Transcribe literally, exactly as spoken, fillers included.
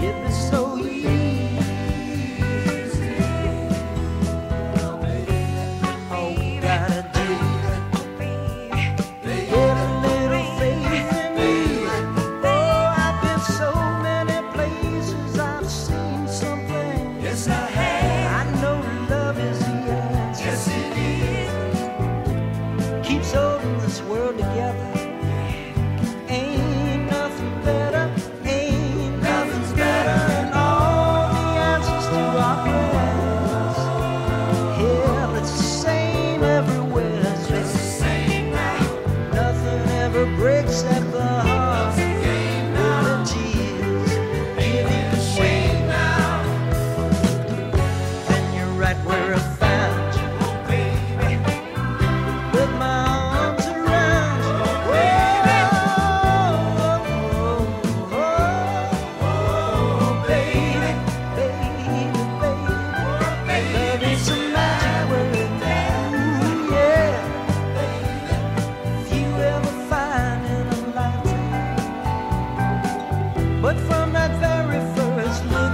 It was so easy. All we gotta do is get a little faith in me. Oh, I've been so many places, I've seen something. Yes, I have. I know love is the answer. Yes, it is. Keeps holding this world together. Ain't nothing better, ain't nothing's better, and all the answers to our prayers. Hell, it's the same everywhere. It's the same now. Nothing ever breaks at the heart. Only tears Ain't it a shame now? and you're right where I found you, Oh, baby. with my arms around you. Oh, oh, oh, oh, baby, baby, baby. Love is a magic word. Ooh, yeah. If you ever find in a lifetime, but from that very first look